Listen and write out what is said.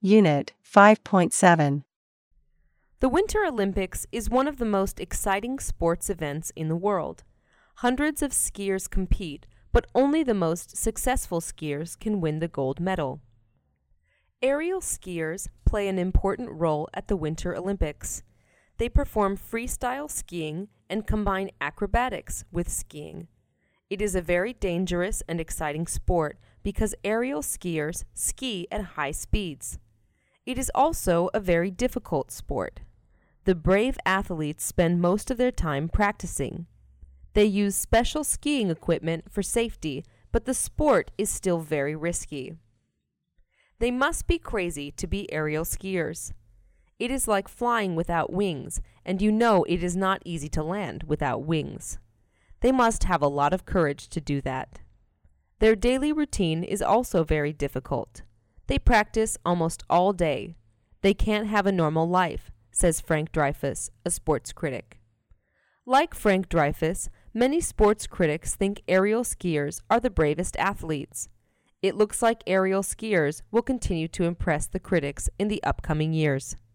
Unit 5.7. The Winter Olympics is one of the most exciting sports events in the world. Hundreds of skiers compete, but only the most successful skiers can win the gold medal. Aerial skiers play an important role at the Winter Olympics. They perform freestyle skiing and combine acrobatics with skiing. It is a very dangerous and exciting sport because aerial skiers ski at high speeds. It is also a very difficult sport. The brave athletes spend most of their time practicing. They use special skiing equipment for safety, but the sport is still very risky. They must be crazy to be aerial skiers. It is like flying without wings, and you know it is not easy to land without wings. They must have a lot of courage to do that. Their daily routine is also very difficult. They practice almost all day. They can't have a normal life, says Frank Dreyfuss, a sports critic. Like Frank Dreyfuss, many sports critics think aerial skiers are the bravest athletes. It looks like aerial skiers will continue to impress the critics in the upcoming years.